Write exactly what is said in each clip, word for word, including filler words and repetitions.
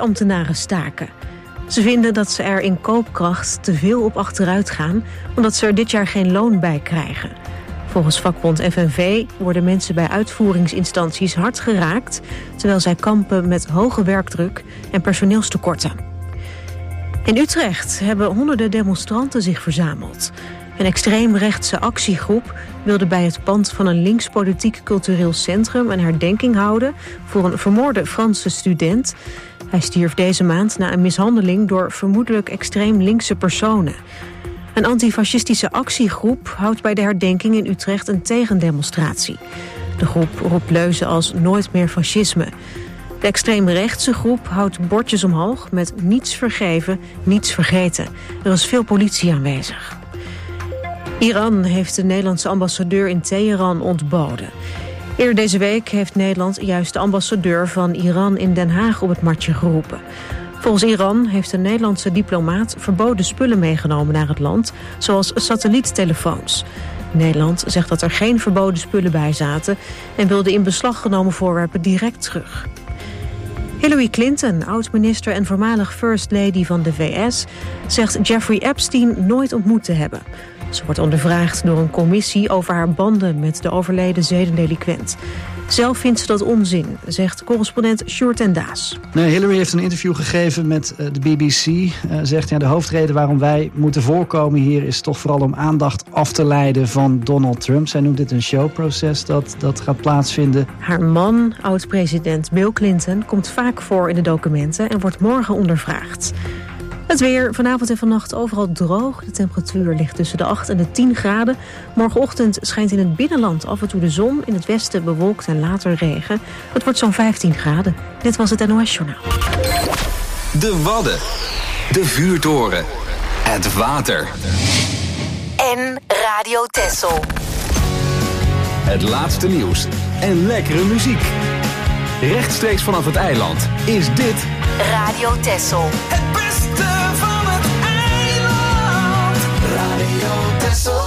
zorgambtenaren staken. Ze vinden dat ze er in koopkracht te veel op achteruit gaan, omdat ze er dit jaar geen loon bij krijgen. Volgens vakbond F N V worden mensen bij uitvoeringsinstanties hard geraakt, terwijl zij kampen met hoge werkdruk en personeelstekorten. In Utrecht hebben honderden demonstranten zich verzameld. Een extreemrechtse actiegroep wilde bij het pand van een links-politiek cultureel centrum een herdenking houden voor een vermoorde Franse student. Hij stierf deze maand na een mishandeling door vermoedelijk extreem linkse personen. Een antifascistische actiegroep houdt bij de herdenking in Utrecht een tegendemonstratie. De groep roept leuzen als nooit meer fascisme. De extreemrechtse groep houdt bordjes omhoog met niets vergeven, niets vergeten. Er is veel politie aanwezig. Iran heeft de Nederlandse ambassadeur in Teheran ontboden. Eerder deze week heeft Nederland juist de ambassadeur van Iran in Den Haag op het matje geroepen. Volgens Iran heeft de Nederlandse diplomaat verboden spullen meegenomen naar het land, zoals satelliettelefoons. Nederland zegt dat er geen verboden spullen bij zaten en wil de in beslag genomen voorwerpen direct terug. Hillary Clinton, oud-minister en voormalig First Lady van de V S, zegt Jeffrey Epstein nooit ontmoet te hebben. Ze wordt ondervraagd door een commissie over haar banden met de overleden zedendelinquent. Zelf vindt ze dat onzin, zegt correspondent Sjoerd en Daas. Nee, Hillary heeft een interview gegeven met uh, de B B C. Uh, zegt, ja, de hoofdreden waarom wij moeten voorkomen hier is toch vooral om aandacht af te leiden van Donald Trump. Zij noemt dit een showproces dat, dat gaat plaatsvinden. Haar man, oud-president Bill Clinton, komt vaak voor in de documenten en wordt morgen ondervraagd. Het weer, vanavond en vannacht overal droog. De temperatuur ligt tussen de acht en de tien graden. Morgenochtend schijnt in het binnenland af en toe de zon. In het westen bewolkt en later regen. Het wordt zo'n vijftien graden. Dit was het N O S-journaal. De Wadden. De vuurtoren. Het water. En Radio Texel. Het laatste nieuws. En lekkere muziek. Rechtstreeks vanaf het eiland is dit... Radio Texel. Het beste van het eiland. Radio Texel.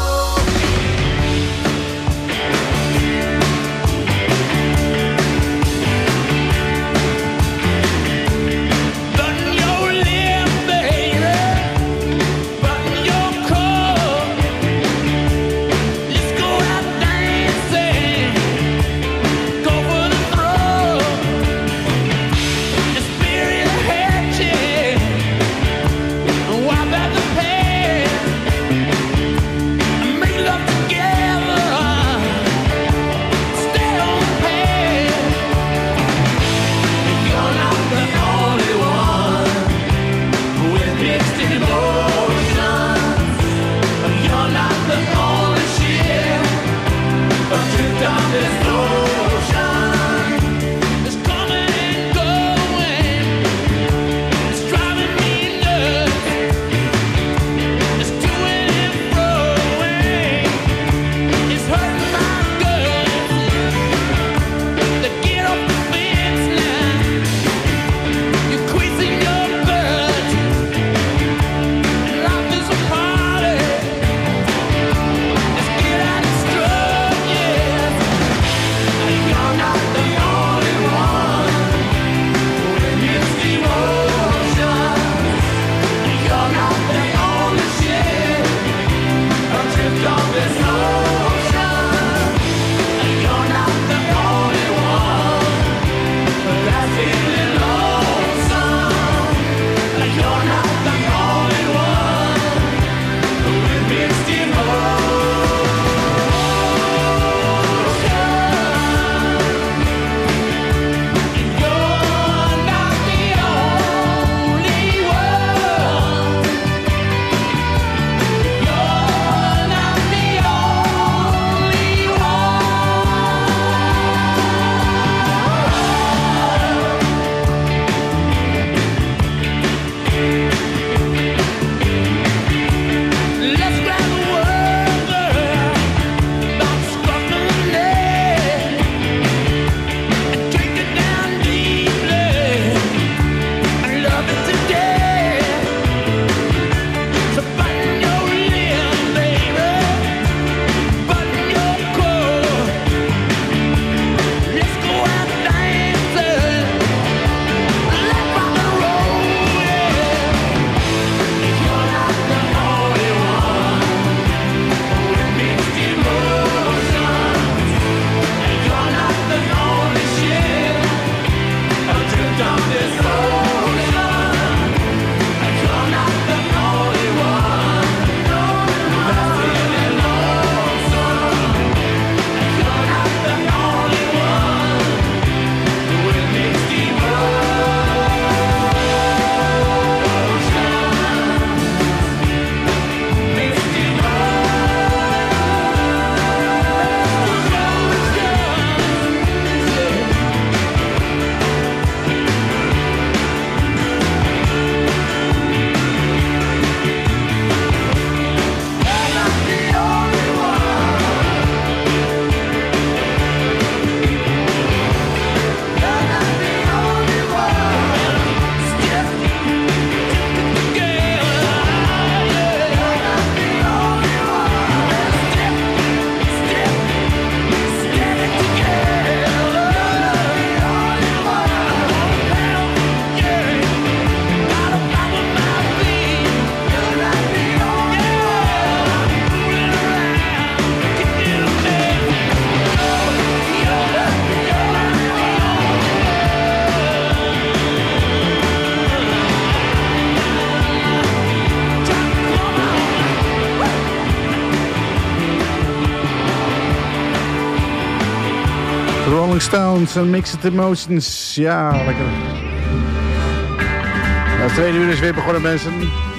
Wipe out the past. Rolling Stones en Mixed Emotions. Ja, lekker. Ja, het tweede uur is weer begonnen, mensen.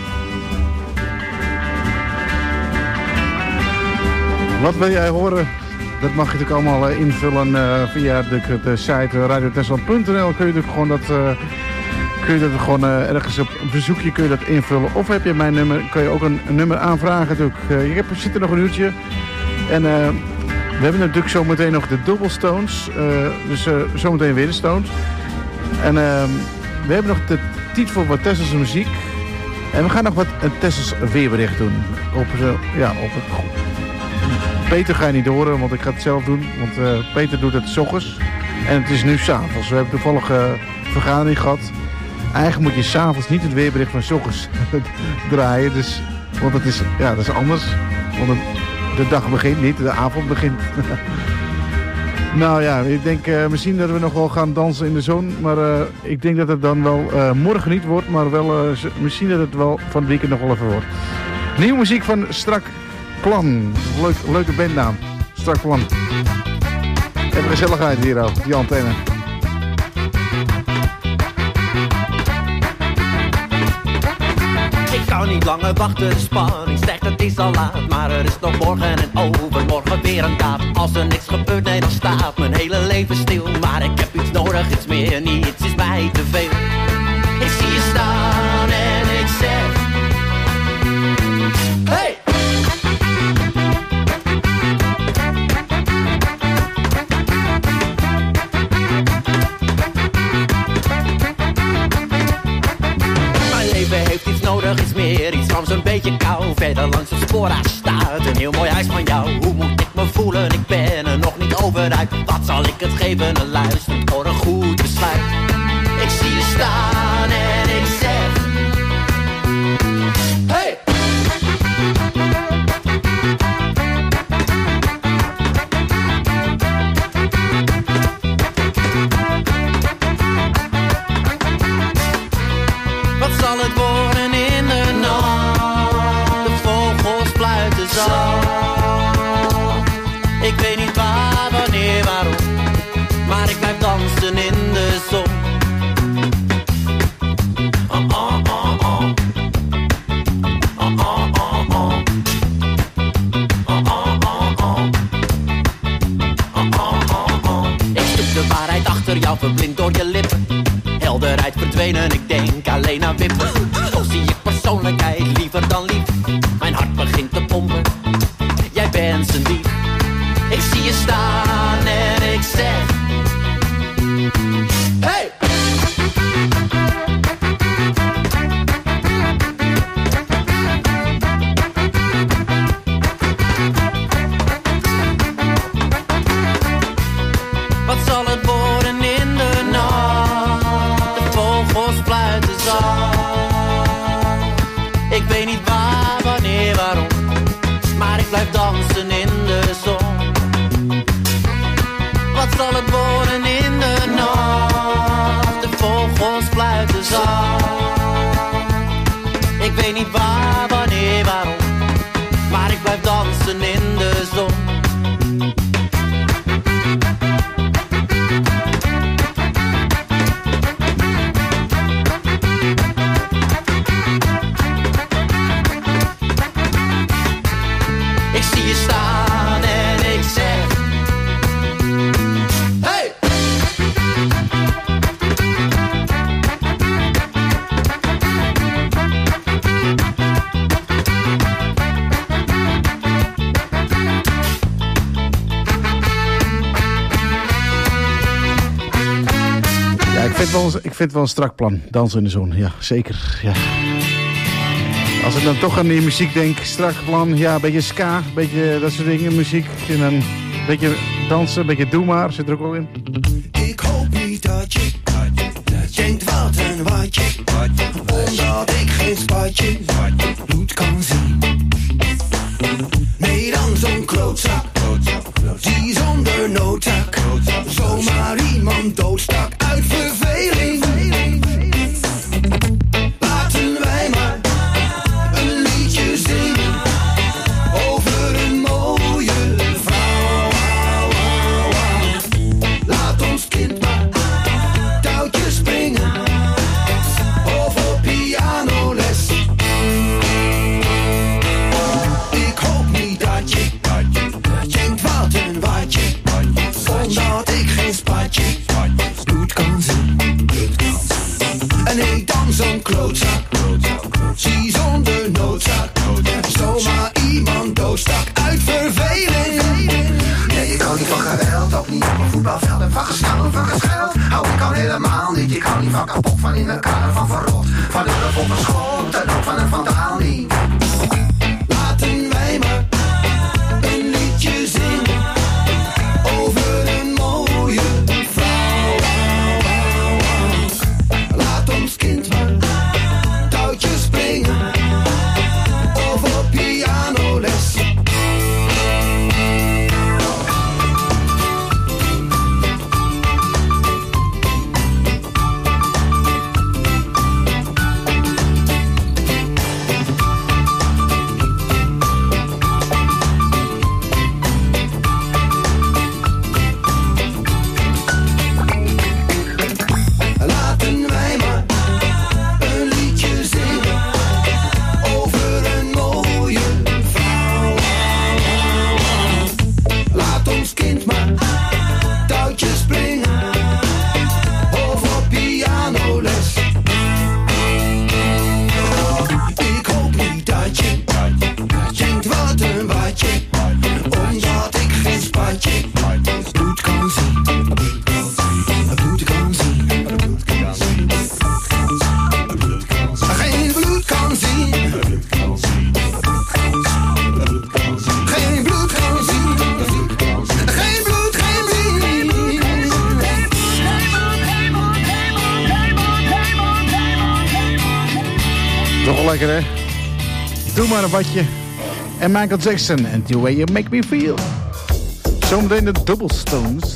Wat wil jij horen? Dat mag je natuurlijk allemaal uh, invullen uh, via de, de site radio tessel punt n l. Kun je natuurlijk gewoon dat, uh, kun je dat gewoon uh, ergens op een verzoekje kun je dat invullen. Of heb je mijn nummer, kun je ook een, een nummer aanvragen natuurlijk. Uh, je hebt, zit er nog een uurtje. En uh, we hebben natuurlijk zometeen nog de Doublestones. Uh, dus uh, zometeen weer de Stones. En uh, we hebben nog de tijd voor wat Tesselse muziek. En we gaan nog wat een Tessels weerbericht doen. Op, uh, ja, op het goed. Peter ga je niet horen, want ik ga het zelf doen. Want uh, Peter doet het 's ochtends. En het is nu 's avonds. We hebben toevallig een uh, vergadering gehad. Eigenlijk moet je 's avonds niet het weerbericht van 's ochtends draaien. Dus, want het is, ja, dat is anders. Want het, de dag begint niet, de avond begint. Nou ja, ik denk uh, misschien dat we nog wel gaan dansen in de zon. Maar uh, ik denk dat het dan wel uh, morgen niet wordt. Maar wel, uh, misschien dat het wel van het weekend nog wel even wordt. Nieuwe muziek van Strak Plan. Leuk, leuke bandnaam. Strak Plan. Even gezelligheid hier ook, die antenne. Ik kan niet langer wachten, de spanning stijgt, het is al laat. Maar er is nog morgen en overmorgen weer een daad. Als er niks gebeurt, nee, dan staat mijn hele leven stil. Maar ik heb iets nodig, iets meer, niets is mij te veel. Ik zie je staan en ik zeg: hey! Heeft iets nodig, iets meer, iets van zo'n beetje kou. Verder langs het spoor, daar staat een heel mooi huis van jou. Hoe moet ik me voelen? Ik ben er nog niet over uit. Wat zal ik het geven? Een luisterend voor een goed besluit. Ik zie je staan en ik zeg: hey! Wat zal het worden in de nacht? De vogels fluiten zacht. Ik weet niet waar, wanneer, waarom, maar ik blijf dansen in de zon. Oh, oh, oh, oh. Oh, oh, oh, oh. Oh, oh, oh, oh. Oh, oh, oh, oh. Ik zoek de waarheid achter jou, verblind door je lippen. Helderheid verdwenen, ik denk alleen aan wippen. Toch zie ik persoonlijkheid liever dan lief. Mijn hart begint te pompen, jij bent zijn dief. Ik zie je staan en ik zeg: hey! Wat zal het worden in de nacht? De vogels fluiten zacht. Ik weet niet waar, wanneer, waarom, maar ik blijf dansen in de zon. Wat zal het worden in de nacht? De vogels fluiten zacht. Ik weet niet waar, wanneer, waarom, maar ik blijf dansen in de zon. Ik zie je staan en ik zeg: hey! Ja, ik vind, wel, ik vind het wel een strak plan. Dansen in de zon, ja, zeker. Ja. Als ik dan toch aan die muziek denk, strak plan, ja, een beetje ska, een beetje dat soort dingen, muziek. En dan een beetje dansen, een beetje doe maar, zit er ook wel in. Ik hoop niet dat je denkt wat en wat je, omdat ik geen spatje bloed kan zien. Nee, dan zo'n klootzak, die zonder noodzaak zomaar iemand doodstak uit verveling. Laten wij maar een liedje zingen over een mooie vrouw. Laat zo'n klootzak. Zie zonder noodzak. Zomaar iemand doodstak uit verveling. Nee, ik kan niet van geweld, ook niet op een voetbalveld. En van gesnauw, van gescheld, hou ik al helemaal niet. Ik hou niet van kapot, van in elkaar, van verrot. Van de rug op een schop, de loop van een vandaal niet. Laten wij maar een liedje zingen over een mooie vrouw. Laat ons kind maar touwtjes springen of op pianoles. Lekker hè? Doe maar een watje. En Michael Jackson and The Way You Make Me Feel. Zometeen de Double Stones.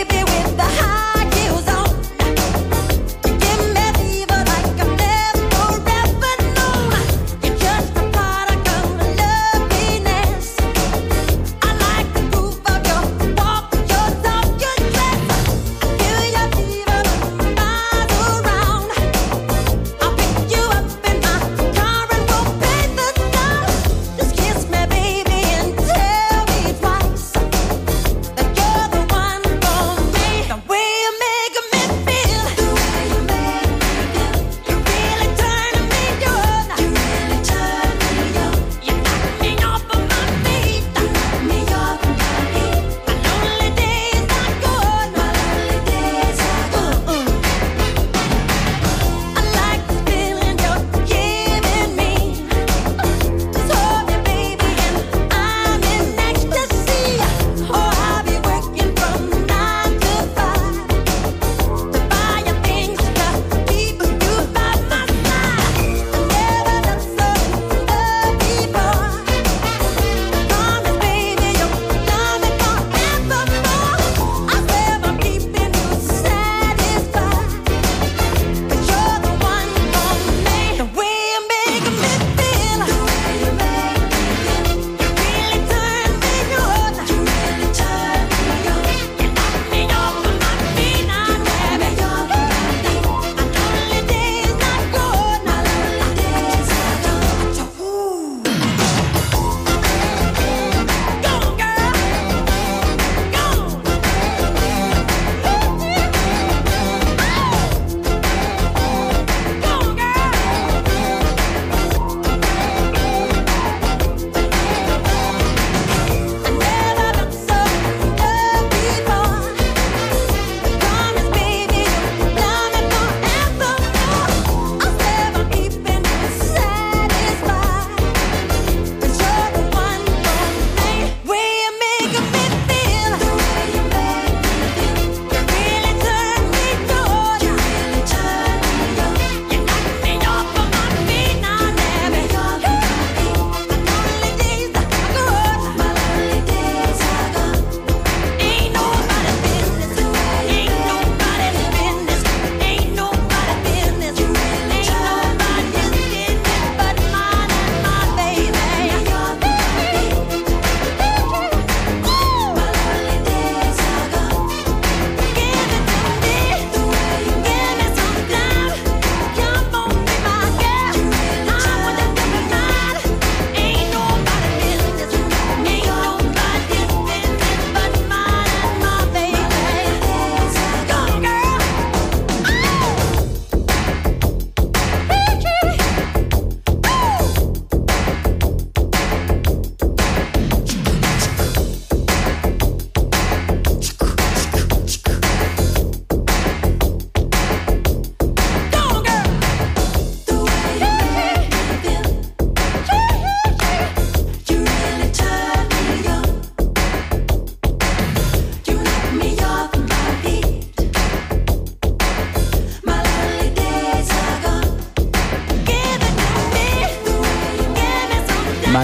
Give me fever like I've never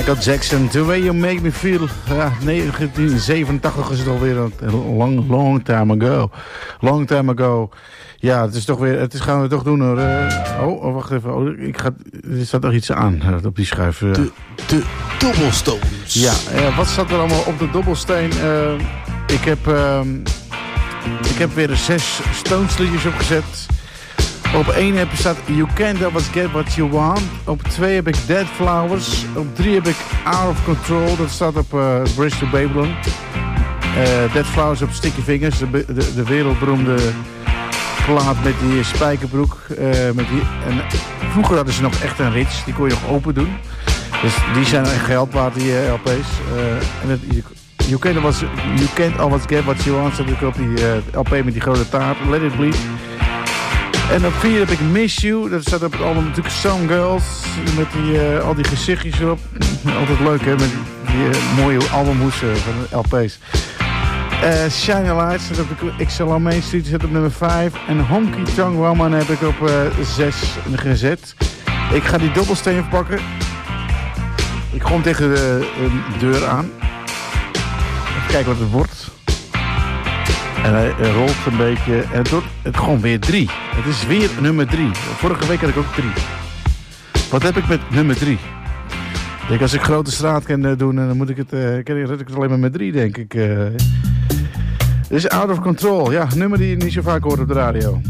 Michael Jackson, The Way You Make Me Feel. Ja, negentien zevenentachtig is het alweer een long, long time ago. Long time ago. Ja, het is toch weer, het is, gaan we toch doen hoor. Uh, oh, oh, wacht even. Oh, ik ga, er staat nog iets aan uh, op die schuif. Uh. De, de dobbelstones. Ja, uh, wat staat er allemaal op de dobbelsteen? Uh, ik heb, uh, ik heb weer zes Stones liedjes opgezet. Op één heb je staat You Can't Always Get What You Want. Op twee heb ik Dead Flowers. Op drie heb ik Out of Control. Dat staat op uh, Bridge to Babylon. Uh, Dead Flowers op Sticky Fingers. De, de, de wereldberoemde plaat met die spijkerbroek. Uh, met die, en vroeger hadden ze nog echt een rits. Die kon je nog open doen. Dus die zijn echt geld waard, die uh, L P's. Uh, en het, you, can't always, you Can't Always Get What You Want. Staat ook op die uh, L P met die grote taart. Let It Bleed. En op vier heb ik Miss You. Dat staat op het album natuurlijk Some Girls. Met die, uh, al die gezichtjes erop. Altijd leuk hè, met die uh, mooie albumhoes uh, van de L P's. Uh, Shine a Light staat op de X L R Main Street. Zit op nummer vijf. En Honky Tonk Woman heb ik op uh, zes gezet. Ik ga die dobbelsteen pakken. Ik gooi hem tegen de uh, deur aan. Even kijken wat het wordt. En hij rolt een beetje. En het wordt het gewoon weer drie. Het is weer nummer drie. Vorige week had ik ook drie. Wat heb ik met nummer drie? Ik denk, als ik Grote Straat kan uh, doen, dan moet ik het, uh, kan ik het alleen maar met drie, denk ik. Uh. Dit is Out of Control. Ja, nummer die je niet zo vaak hoort op de radio.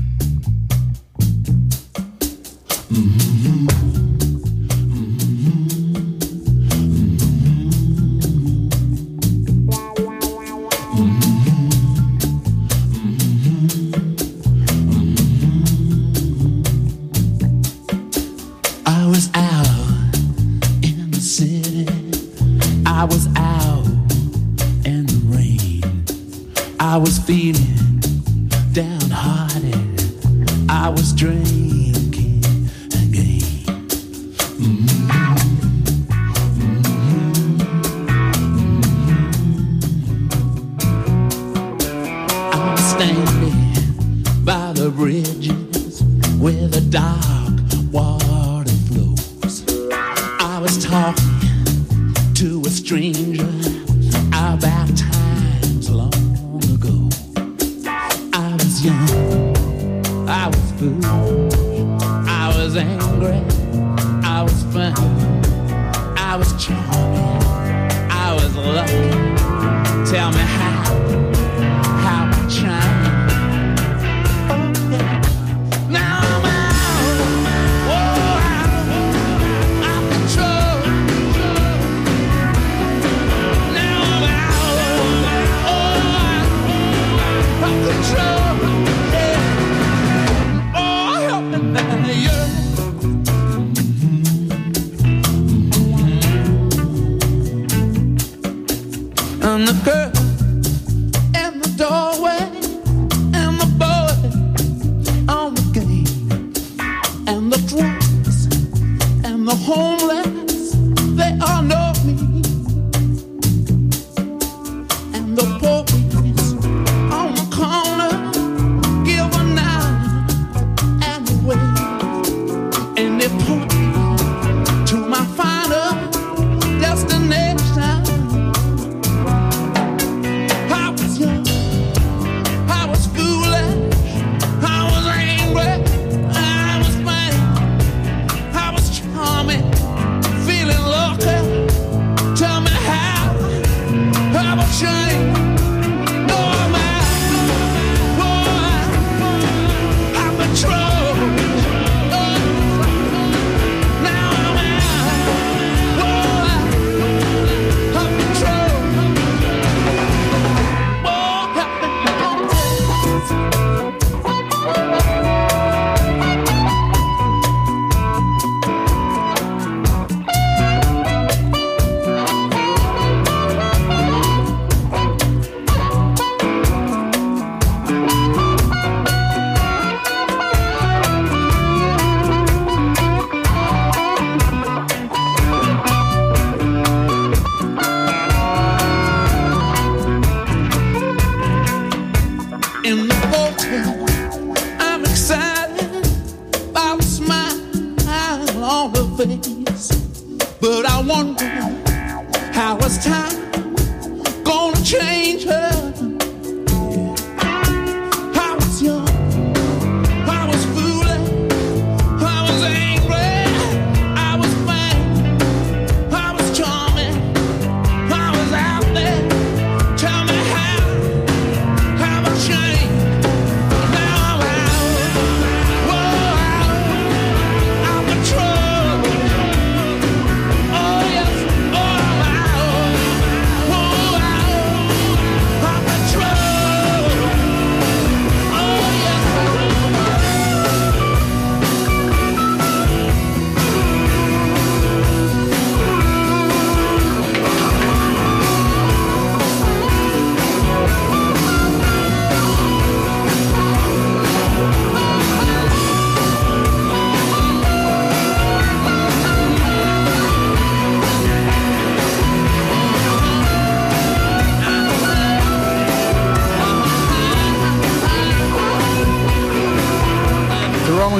Mm-hmm. I was out in the rain. I was feeling downhearted. I was drinking again. Mm-hmm. Mm-hmm. I was standing by the bridges where the dark water flows. I was talking to a stranger about times long ago. I was young, I was foolish, I was angry, I was fun, I was charming, I was lucky. Tell me how, how I shine. Now I'm out, oh, out, out of control. And the girl in the doorway, and the boy on the game, and the drunks and the homeless, they all know me. And the police on the corner give a nine and a wave, and they put me to my final destination. But I wonder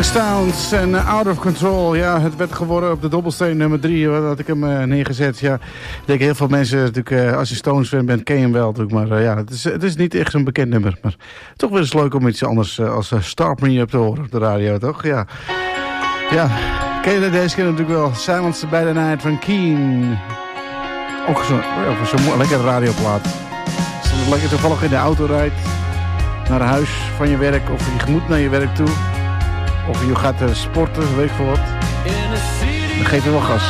Rolling Stones en uh, Out of Control. Ja, het werd geworden op de dobbelsteen nummer drie. Wat had ik hem uh, neergezet. Ja, ik denk heel veel mensen, natuurlijk, uh, als je Stones fan bent, ken je hem wel. Natuurlijk, maar uh, ja, het is, het is niet echt zo'n bekend nummer. Maar toch wel eens leuk om iets anders uh, als uh, Start Me Up te horen op de radio, toch? Ja, ja. Ken je deze keer natuurlijk wel. Silence by the Night van Keen. Ook zo'n ja, zo lekkere radioplaat. Als je lekker toevallig in de auto rijdt naar huis van je werk, of je moet naar je werk toe, of je gaat uh, sporten, weet ik veel wat, dan geef je wel gas.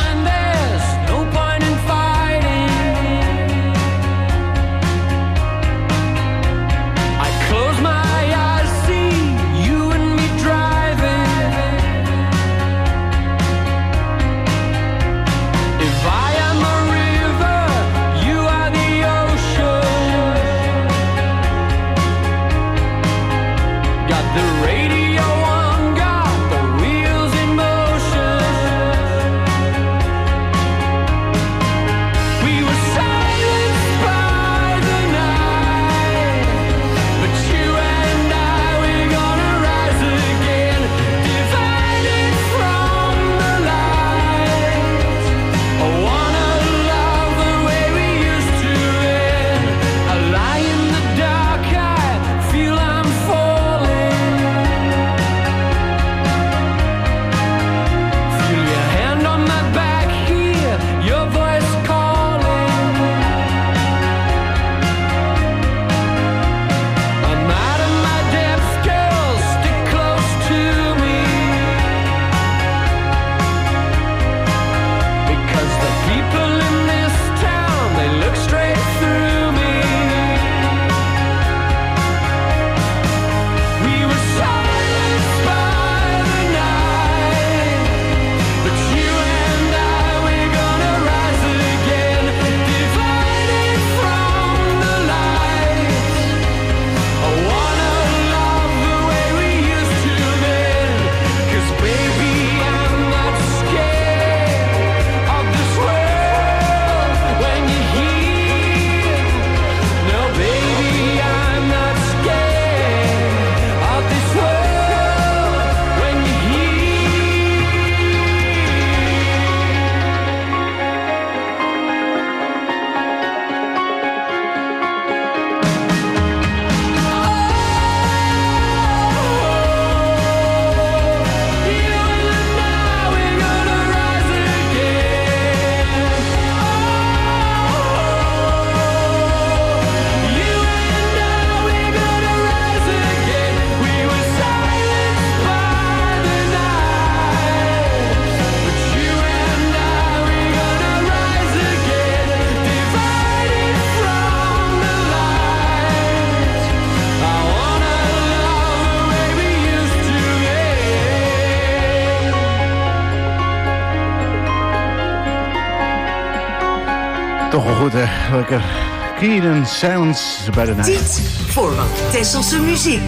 Toch wel goed, hè? Lekker. Keen and Silence by the Night. Tijd voor wat Tesselse muziek.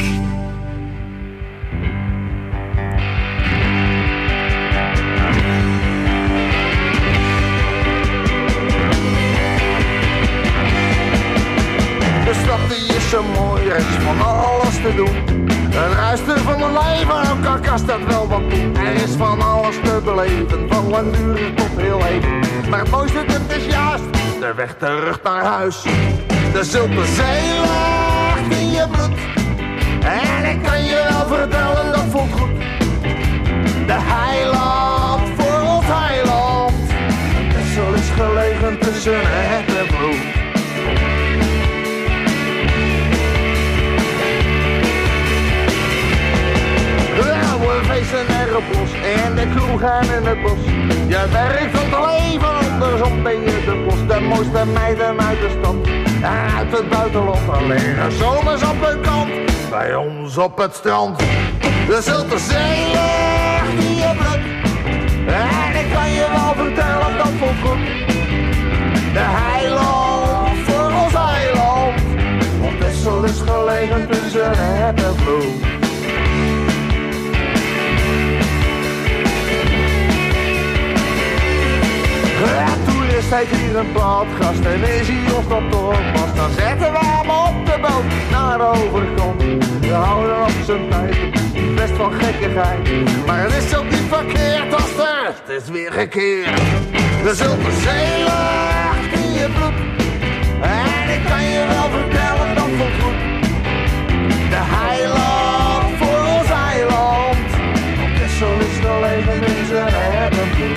De stad die is zo mooi, er is van alles te doen. Het ruisten van een leven, ook al kast dat wel wat doen. Er is van alles te beleven, van langdurig tot heel even. Maar het mooiste, het is juist de weg terug naar huis. De Zulte Zee ligt in je bloed. En ik kan je wel vertellen, dat voelt goed. De heiland voor ons heiland. Texel is gelegen tussen het en bloed. We feesten er op los en de kroegen in het bos. Je werkt om te leven, andersom ben je de bos. De mooiste meiden uit de stad en uit het buitenland. Er liggen zomers op hun kant, bij ons op het strand. De Zulte Zee ligt in je bloed. En ik kan je wel vertellen, dat voelt goed. De heiland voor ons eiland. Want Texel is gelegen tussen het en bloed. Ja, toerist heeft hier een plaatgast en is hij ons dat toch past. Dan zetten we hem op de boot naar de overkant. We houden op zijn tijd, die vest van van gekkigheid. Maar het is ook niet verkeerd als de rest is weer gekeerd. De zulke zeelucht in je bloed. En ik kan je wel vertellen dat voelt goed. De heiland voor ons eiland. Op Texel is de leven in zijn hebben bloed.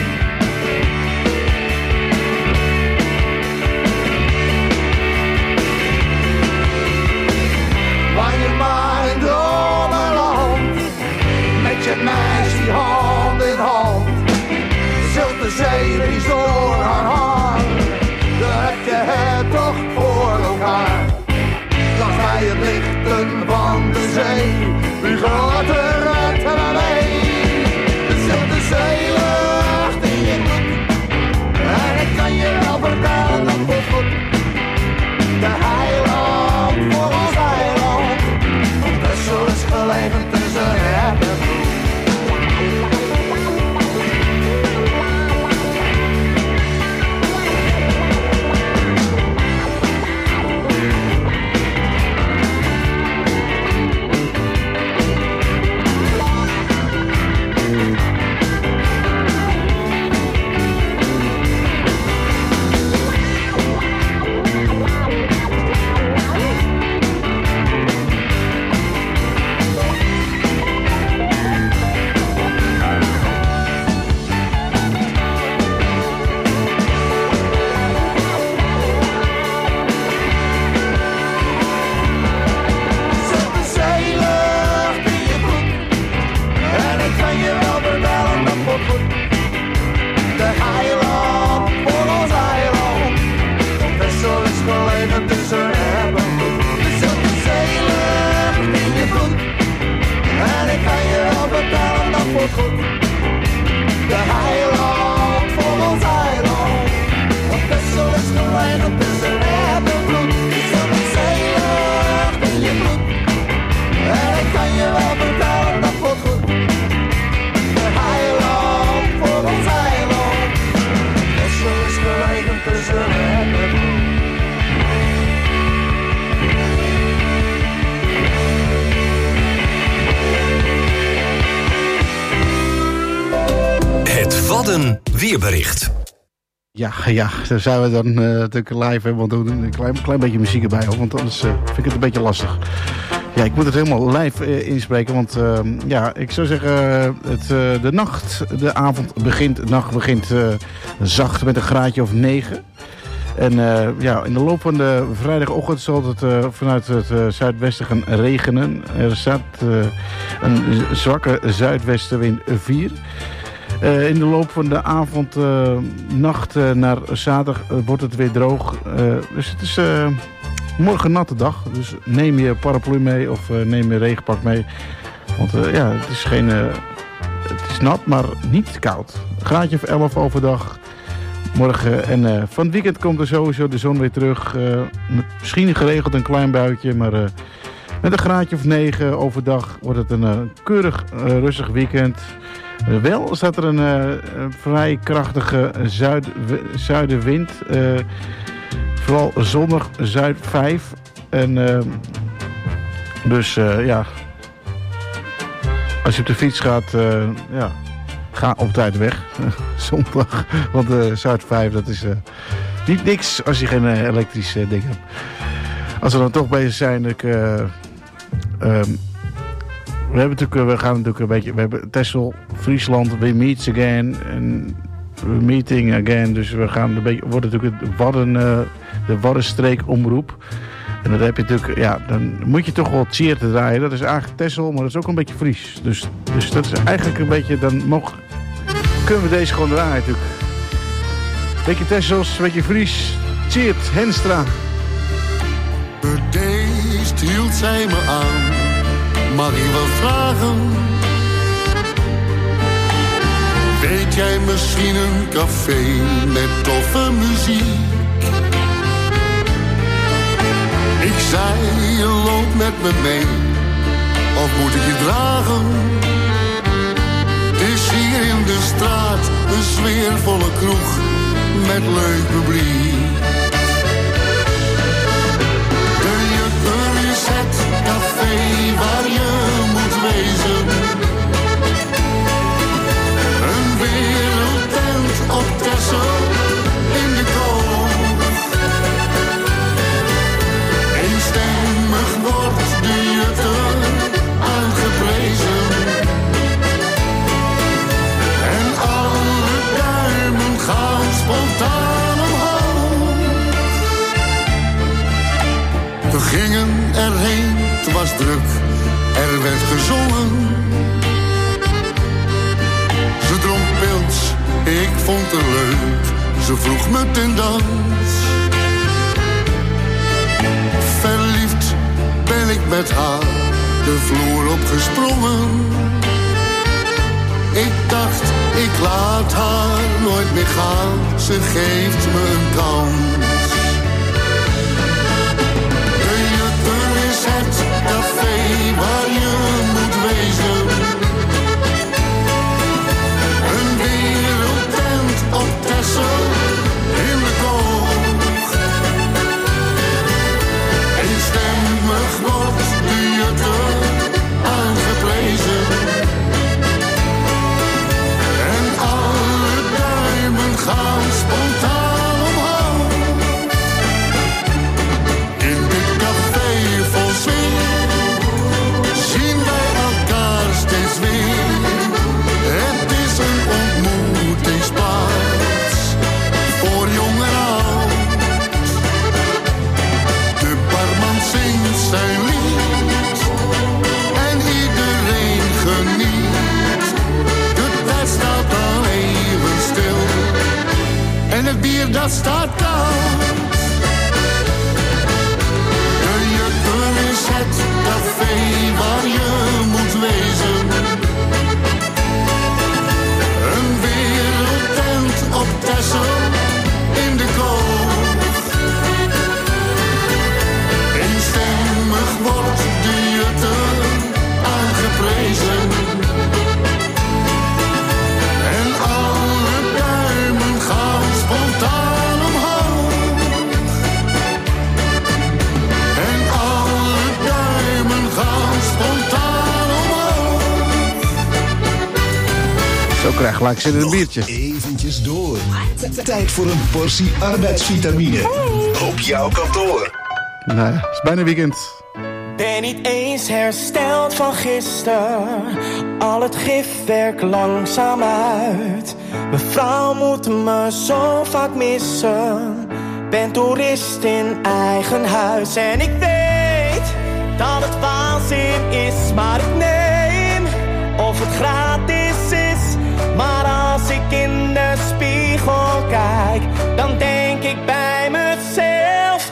Wanneer mijn dromenland met je meisje hand in hand. Zult de zee ries door haar haar. Dan heb je het toch voor elkaar. Laat bij het lichten van de zee. Wie gaat er uit en mee? Zult de zeelucht in je bloed. En ik kan je wel vertellen dat het goed. De heiland voor ons eiland. Op Texel is gelegen tussen het en bloed. Weerbericht. Ja, ja, daar zijn we dan uh, natuurlijk live. Hè, want we doen een klein, klein beetje muziek erbij. Hoor, want anders uh, vind ik het een beetje lastig. Ja, ik moet het helemaal live uh, inspreken. Want uh, ja, ik zou zeggen, uh, het, uh, de nacht, de avond begint, de nacht begint uh, zacht met een graadje of negen. En uh, ja, in de loop van de vrijdagochtend zal het uh, vanuit het uh, zuidwesten gaan regenen. Er staat uh, een zwakke zuidwestenwind vier. Uh, in de loop van de avond, uh, nacht uh, naar zaterdag uh, wordt het weer droog. Uh, dus het is uh, morgen een natte dag. Dus neem je paraplu mee of uh, neem je regenpak mee. Want uh, ja, het is geen... Uh, het is nat, maar niet koud. Een graadje of elf overdag. Morgen en uh, van het weekend komt er sowieso de zon weer terug. Uh, misschien geregeld een klein buitje, maar uh, met een graadje of negen overdag wordt het een uh, keurig uh, rustig weekend. Uh, wel staat er een uh, vrij krachtige zuid, zuidenwind. Uh, vooral zonnig zuid vijf. En uh, dus uh, ja, als je op de fiets gaat, uh, ja, ga op tijd weg. Zondag. Want uh, zuid vijf, dat is uh, niet niks als je geen uh, elektrisch uh, ding hebt. Als we dan toch bezig zijn, ik, uh, um, we hebben natuurlijk, we gaan natuurlijk een beetje, we hebben Texel, Friesland, we meet again en we meeting again. Dus we gaan een beetje, wordt natuurlijk het Wadden, uh, de Waddenstreek omroep. En dan heb je natuurlijk, ja, dan moet je toch wel Tjeer te draaien. Dat is eigenlijk Texel, maar dat is ook een beetje Fries. Dus, dus dat is eigenlijk een beetje, dan mogen, kunnen we deze gewoon draaien natuurlijk. Beetje Texels, beetje Fries, Tjeerd, Henstra. Bedeesd hield zij me aan, mag ik wel vragen? Weet jij misschien een café met toffe muziek? Ik zei, je loopt met me mee, of moet ik je dragen? Het is hier in de straat, een sfeervolle kroeg, met leuk publiek. De Jukkeris, het café waar je moet wezen, gingen erheen, het was druk, er werd gezongen. Ze dronk pils, ik vond het leuk, ze vroeg me ten dans. Verliefd ben ik met haar, de vloer opgesprongen. Ik dacht, ik laat haar nooit meer gaan, ze geeft me een kans. De Jutter is het café waar je moet wezen. Een wereldtent op Texel in de koog. Eenstemmig wordt de Jutter aangeprezen. Gaan spontaan omhoog. In dit café vol sfeer zien wij elkaar steeds weer. Het is een ontmoetingsplaats voor jong en oud. De barman zingt zijn lied en iedereen geniet. De tijd staat al even stil. En het bier dat staat koud. De Jutter is het café waar je moet wezen. Een wereldtent op Texel in de koog. Eenstemmig wordt de Jutter aangeprezen. En alle duimen gaan spontaan omhoog. En alle duimen gaan spontaan omhoog. Zo krijg je gelijk zin in een biertje. Eventjes door. Tijd voor een portie arbeidsvitamine. Op jouw kantoor. Nou ja, het is bijna weekend. Ben niet eens hersteld van gisteren. Al het gif werkt langzaam uit. Mevrouw moet me zo vaak missen. Ben toerist in eigen huis. En ik weet dat het waanzin is, maar ik neem of het gratis is. Maar als ik in de spiegel kijk, dan denk ik bij mezelf: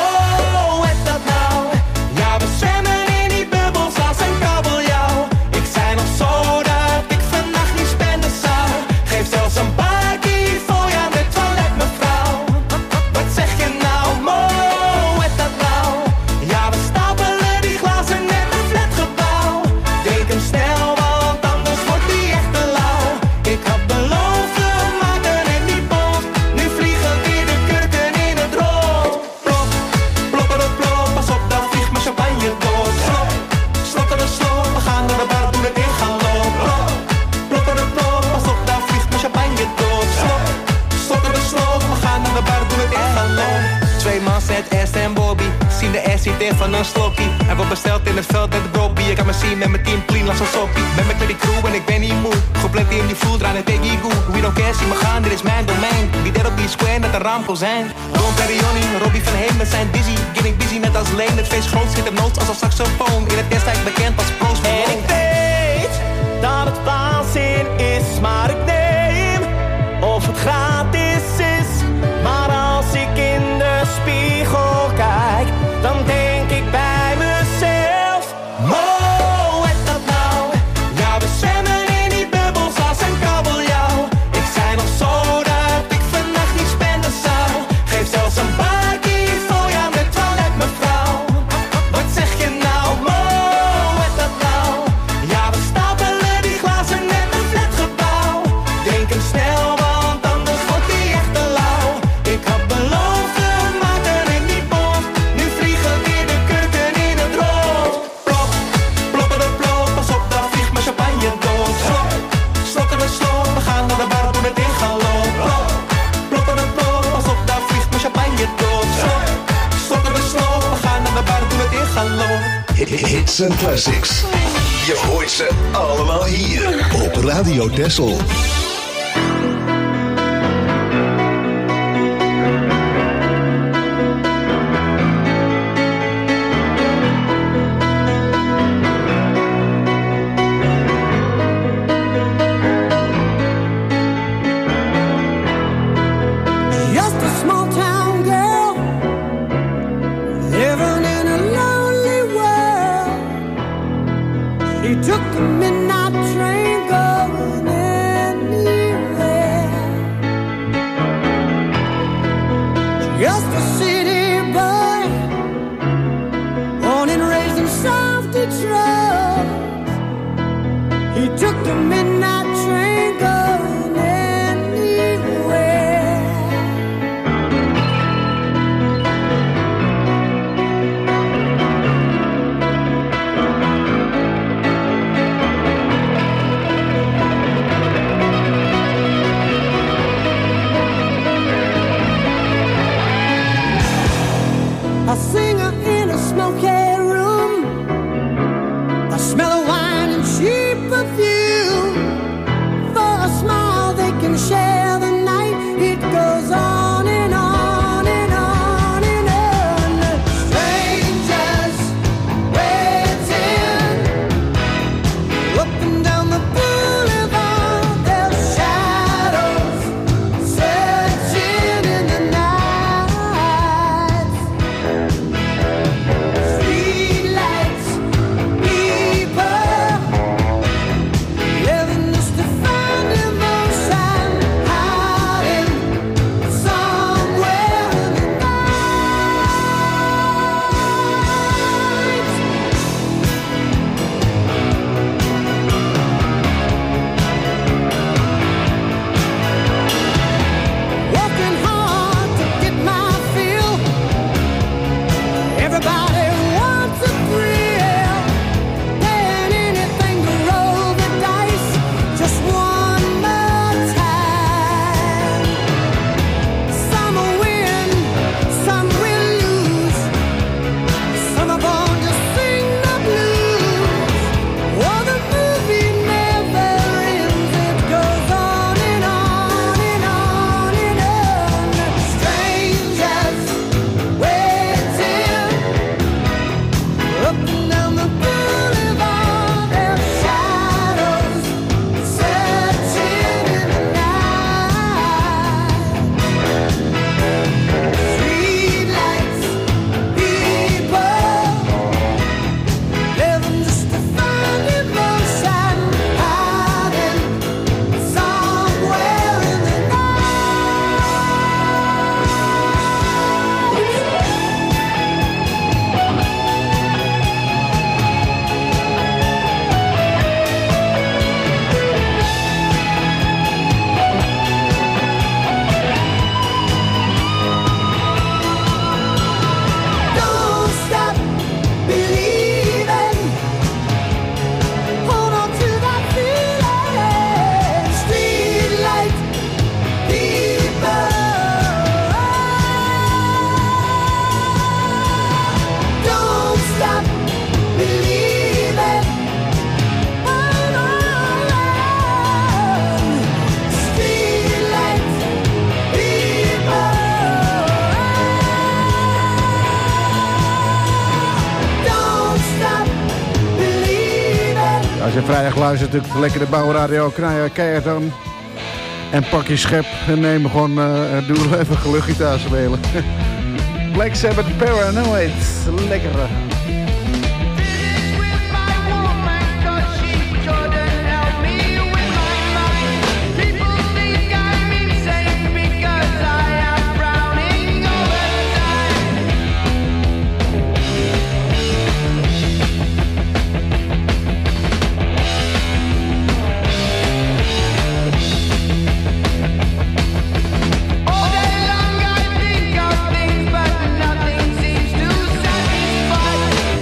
Mo, is dat nou? Ja, we zwemmen in die bubbels als een kabeljauw. Ik zei nog zo dat ik vannacht niet spenden zou. Geef zelfs een bakkie voor je aan de toilet, mevrouw. Wat zeg je nou, Mo, is dat nou? Ja, we stapelen die glazen net een flatgebouw. Drink hem snel, want anders wordt die echt te lauw. Ik had beloofd, we maken het niet bot. Nu vliegen weer de kurken in het rood. Plop, plopper, plop, pas op, dan vliegt mijn champagne door. Slop, slokker de slop, we gaan naar de bar, doen het in gaan lopen. Plop, plopper, plop, pas op, dan vliegt mijn champagne door. Slop, slokker de slop, we gaan naar de bar, doen het in gaan lopen. Twee man zet Ernst en Bobby, zien de ass niet in van een slokkie. Hij wordt besteld in het veld met de Bobby. Ik kan me zien met mijn team clean als een soppie. Ben met die crew en ik ben niet moe. Gepland in die voelt aan het tegen goe. We don't care, zie me gaan, dit is mijn domein. Wie daar op die square net een raamkozijn. Don Perrioni, Robbie van Heem met zijn dizzy. Getting busy net als Leen, het feest groot schiet hem nood als een saxofoon. In het destijds bekend als Post Malone. En ik weet dat het waanzin is, maar ik neem of het gratis is. Maar als ik in de spiegel kijk, dan denk ik bij mezelf: Mo, is dat nou? Ja, we zwemmen in die bubbels als een kabeljauw. Ik zei nog zo dat ik vannacht niet spenden zou. Geef zelfs een bakkie voor je aan de toilet, mevrouw. Wat zeg je nou, Mo, is dat nou? Ja, we stapelen die glazen net een flatgebouw. Drink hem snel, want anders wordt die echt te lauw. Ik had beloofd, we maken het niet bot. Nu vliegen weer de kurken in het rood. Plop, plopper de plop, pas op, daar vliegt mijn champagne dood. Slop, slokker de slop, we gaan naar de bar, doen het in gaan lopen. Plop, plopper de plop, pas op, daar vliegt mijn champagne dood. Slop, slokker de slop, we gaan naar de bar, doen het in gaan lopen. Hits en classics. Je hoort ze allemaal hier op Radio Texel. took the midnight train going anywhere. Just a city boy, born and raised in South Detroit. He took the midnight train going anywhere. A singer in a smoky room, a smell of wine and cheap perfume. For a smile they can share the night. It goes on and on and on and on. Strangers waiting up and down the boulevard. Their shadows searching in the night. Streetlights, people living just to find emotion, hiding somewhere in the night. Working hard to get my fill. Everybody wants a thrill. Paying anything to roll the dice just one more time. Some will win, some will lose. Some are born to sing the blues. Oh, the movie never ends. It goes on and on and on and on. Strangers waiting up and down the boulevard. Their shadows searching in the night. Streetlights, people living just to find emotion, hiding somewhere in the Don't stop believing. Hold on to that feeling. Streetlight people. Don't stop believing. Hold on. Streetlight people. Don't stop believing. Als je vrijdag luistert, natuurlijk lekker de Bouwradio, knij je keihard aan. En pak je schep en neem gewoon, uh, doe even gelukkig spelen. Black Sabbath Paranoid, lekker. All day long I think of things, but nothing seems to satisfy.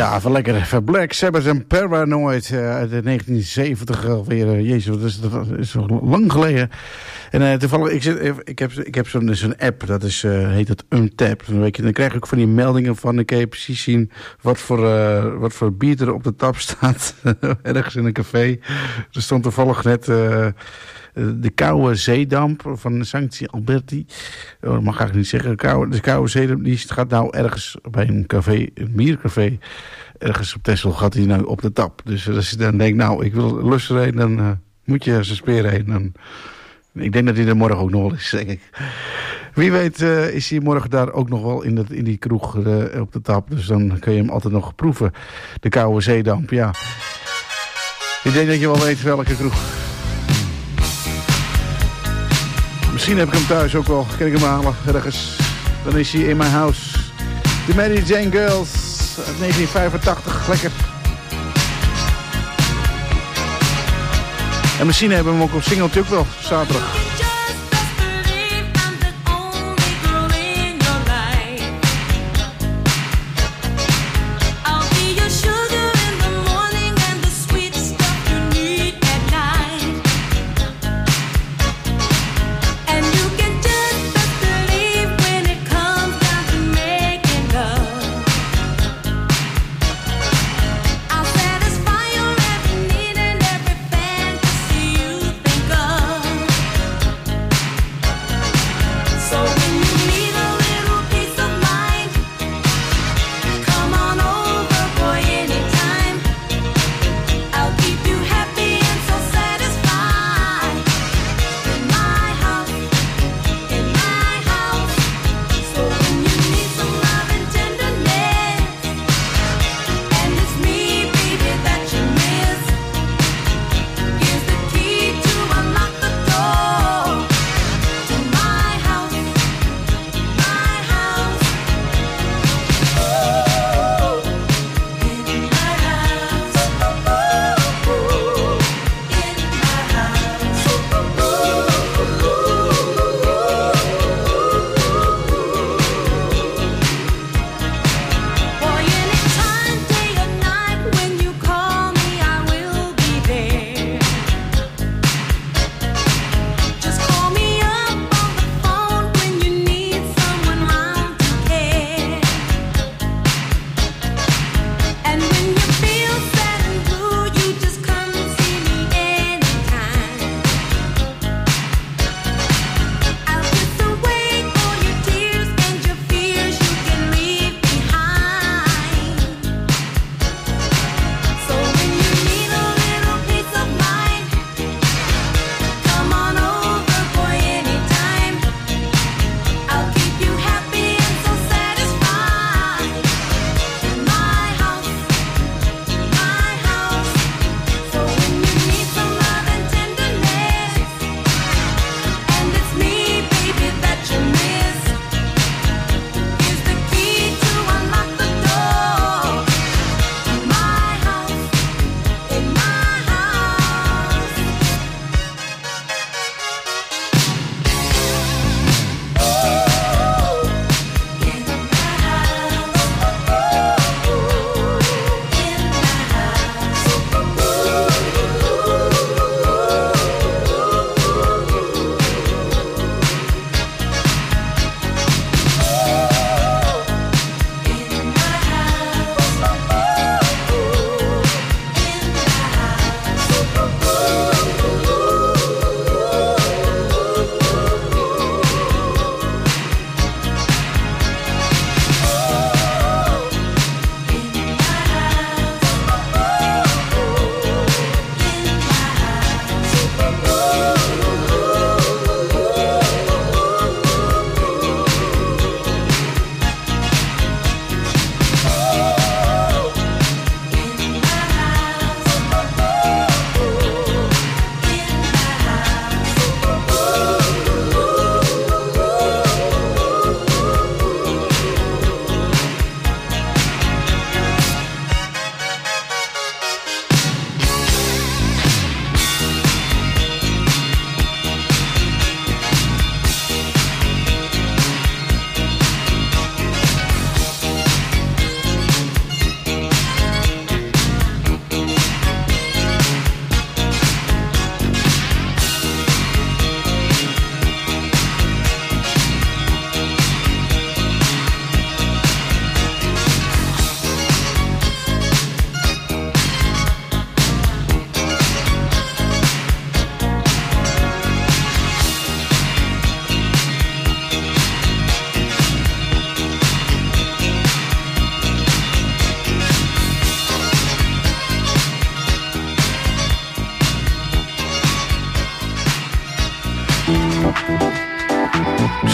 Ja, even lekker. Even Black Sabbath en Paranoid uh, uit de negentien zeventig alweer. Uh, jezus, dat is, dat is nog lang geleden. En uh, toevallig, ik, zit, ik heb, ik heb zo'n zo'n app, dat is, uh, heet het Untapped. Dan, weet je, dan krijg ik ook van die meldingen van, dan kan je precies zien wat voor, uh, wat voor bier er op de tap staat. Ergens in een café. Er stond toevallig net... Uh, de koude zeedamp van Sancti Alberti. Oh, dat mag ik eigenlijk niet zeggen. De koude, de koude zeedamp die gaat nou ergens bij een café, een biercafé, ergens op Texel gaat hij nou op de tap. Dus als je dan denkt, nou, ik wil lust erheen, dan uh, moet je zijn speer heen. Dan, ik denk dat hij er morgen ook nog wel is, denk ik. Wie weet uh, is hij morgen daar ook nog wel in, dat, in die kroeg uh, op de tap. Dus dan kun je hem altijd nog proeven. De koude zeedamp, ja. Ik denk dat je wel weet welke kroeg. Misschien heb ik hem thuis ook wel. Kan ik hem halen ergens. Dan is hij in mijn house. The Mary Jane Girls uit negentien vijfentachtig. Lekker. En misschien hebben we hem ook op singeltje ook wel. Zaterdag.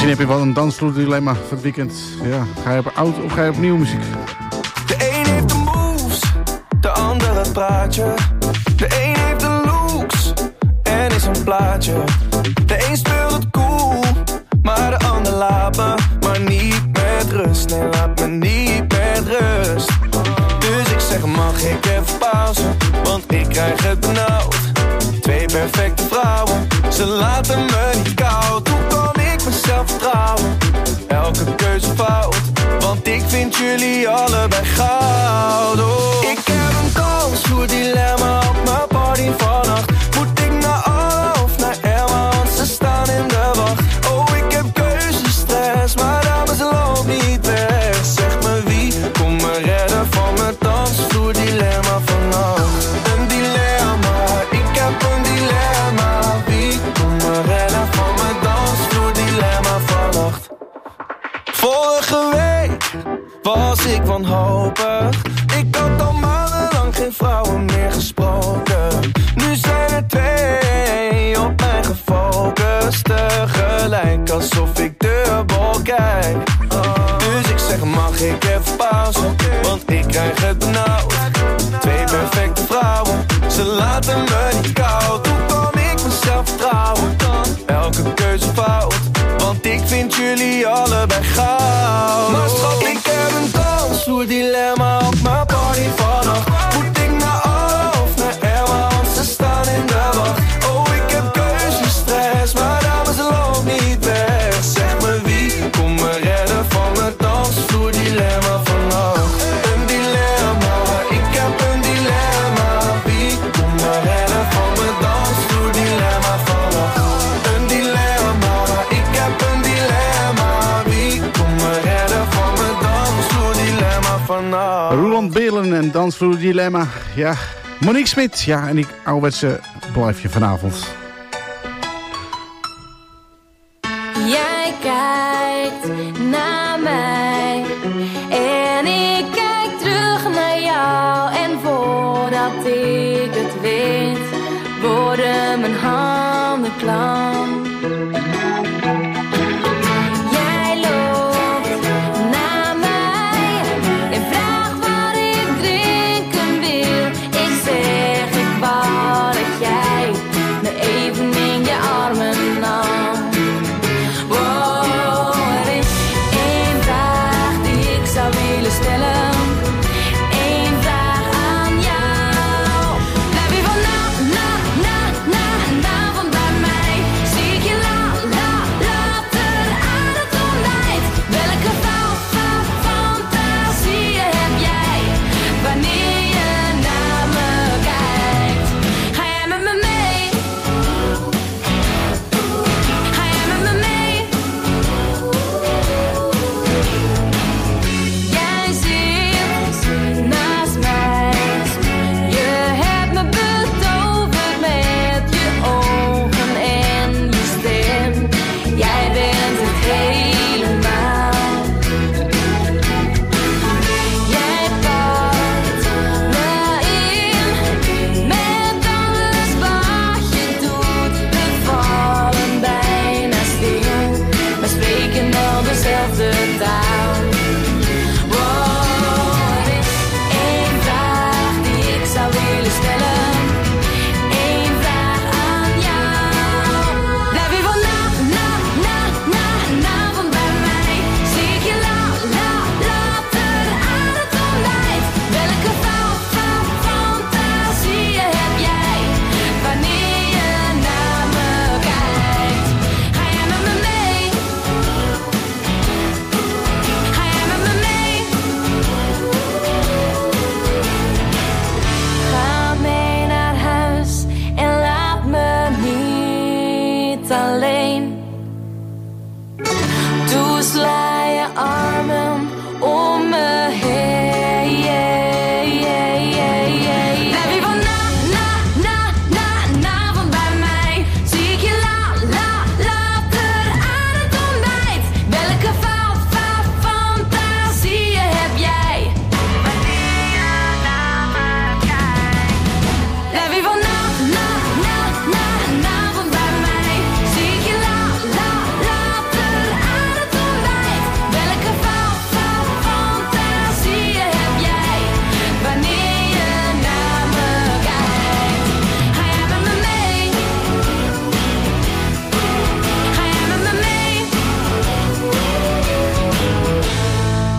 Misschien heb je wel een dansvloerdilemma voor het weekend. Ja, ga je op oud of ga je op nieuwe muziek? De een heeft de moves, de ander het praatje. De een heeft de looks en is een plaatje. De een speelt het cool, maar de ander laat me maar niet met rust. Nee, laat me niet met rust. Dus ik zeg, mag ik even pauze, want ik krijg het benauwd. Twee perfecte vrouwen, ze laten me niet koud. Hoe kan ik mezelf vertrouwen? Elke keuze fout, want ik vind jullie allebei goud. Oh. Ik heb een dansvloerdilemma op mijn party vannacht. Moet ik naar Anna of naar Emma, want ze staan in de wacht. Oh, ik heb keuzestress, maar dames loop niet weg. Zeg me wie, kom me redden van mijn dansvloerdilemma vannacht. Een dilemma, ik heb een dilemma. Wie, kom me redden van mijn dansvloerdilemma vannacht. Vorige week was ik wanhopig. Ik had al maandenlang geen vrouwen meer gesproken. Nu zijn er twee op mij gefocust. Tegelijk alsof ik dubbel kijk. Dus ik zeg, mag ik even pauze, want ik krijg het benauwd. Twee perfecte vrouwen, ze laten me niet koud. Hoe kan ik mezelf vertrouwen? Elke keuze fout, want ik vind jullie allebei goud. Maar schat, ik heb een dansvloerdilemma op mijn party vannacht. Moet ik naar Anna of naar Emma, want ze staan in de wacht. Oh, ik heb keuzestress, maar dames loop niet weg. Zeg me wie, kom me redden van mijn dansvloerdilemma vannacht. Een dilemma, ik heb een dilemma. Wie, kom me redden van mijn dansvloerdilemma vannacht. Een dilemma, ik heb een dilemma. Wie, kom me redden van mijn dansvloerdilemma vannacht. Roland Beelen en dansvloerdilemma. Ja, Monique Smit. Ja, en ik ouderwetse blijf je vanavond. Jij kijkt naar mij en ik kijk terug naar jou. En voordat ik het weet, worden mijn handen klam. Jij loopt naar mij en vraagt wat ik drinken wil. Ik zeg, ik wou dat jij me even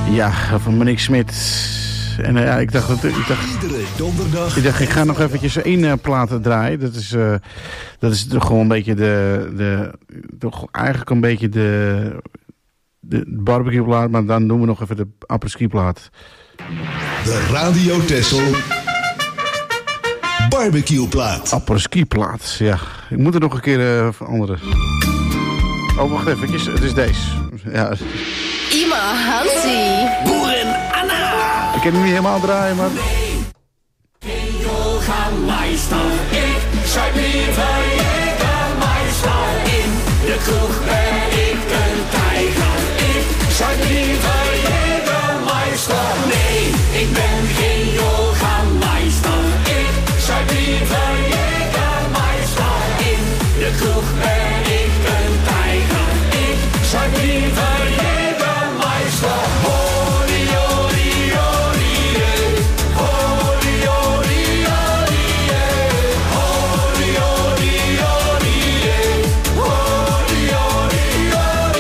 Ja, van Monique Smit. En uh, ja, ik dacht, dat, ik dacht, Iedere donderdag. Ik dacht, ik ga nog eventjes één uh, plaat draaien. Dat is, uh, dat is toch gewoon een beetje de, de, toch eigenlijk een beetje de, de barbecue plaat, maar dan doen we nog even de apres-ski plaat. De Radio Texel barbecue plaat. Apres-ski plaat, ja. Ik moet er nog een keer uh, veranderen. Oh, wacht eventjes. Het is deze. Ja. Ima Hansi. Boeren Anna. Ik kan hem niet helemaal draaien, maar... Jägermeister, ik schrijf liever Jägermeister. In de kroeg ben ik een tijger. Ik schrijf liever Jägermeister. Nee, ik ben geen Jägermeister. Ik schrijf liever Jägermeister. In de kroeg ben ik een tijger. Ik schrijf liever Jägermeister. Holy, holy, holy, holy, holy, holy, holy, holy, holy, holy,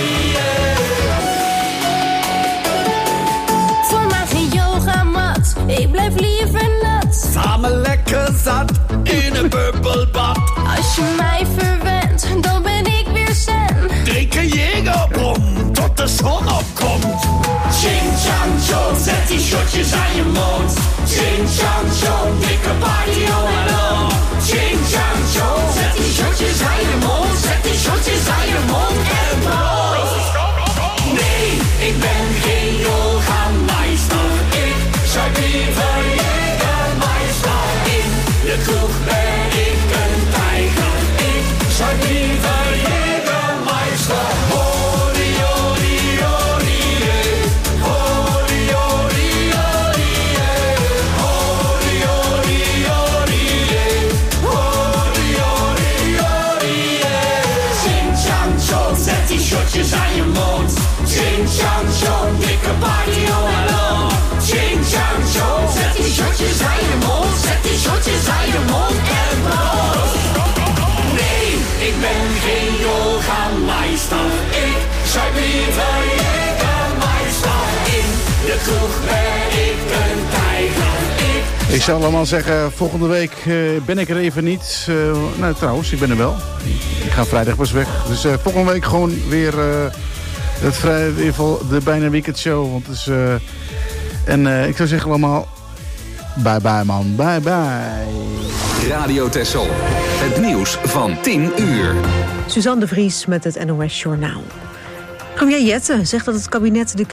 holy. Voor mij geen yogamat, ik blijf liever nat. Samen lekker zat in een bubbelbad. Als je mij verwendt, dan ben ik weer zen. Drink een Jägerbom tot de zon opkomt. Ching chang chong, zet die shotjes aan je mond. Ching chang chong, dikke party all along. Ching chang chong, zet die shotjes aan je mond. Zet die shotjes aan je mond en proost. Nee, ik ben geen Jägermeister. Ik schrijf liever Jägermeister. In de kroeg ben ik een tijger. Ik schrijf liever Jägermeister. Holy, holy, holy, holy, holy, holy, holy, holy, holy, holy, holy, holy. Ching chang chong, zet die shotjes aan je mond. Ching chang chong, dikke party all along. Ching chang chong, zet die shotjes aan je mond. Zet die shotjes aan je mond en proost. Nee, ik ben geen Jägermeister. Ik schrijf liever Jägermeister. In de kroeg ben ik een tijger. Ik Ik zou allemaal zeggen, volgende week uh, ben ik er even niet. Uh, nou, trouwens, ik ben er wel. Ik ga vrijdag pas weg. Dus uh, volgende week gewoon weer uh, het vrij, in ieder geval de bijna weekendshow. Want dus, uh, en uh, ik zou zeggen allemaal, bye bye man, bye bye. Radio Texel. Het nieuws van tien uur. Suzanne de Vries met het N O S Journaal. Premier Jette zegt dat het kabinet de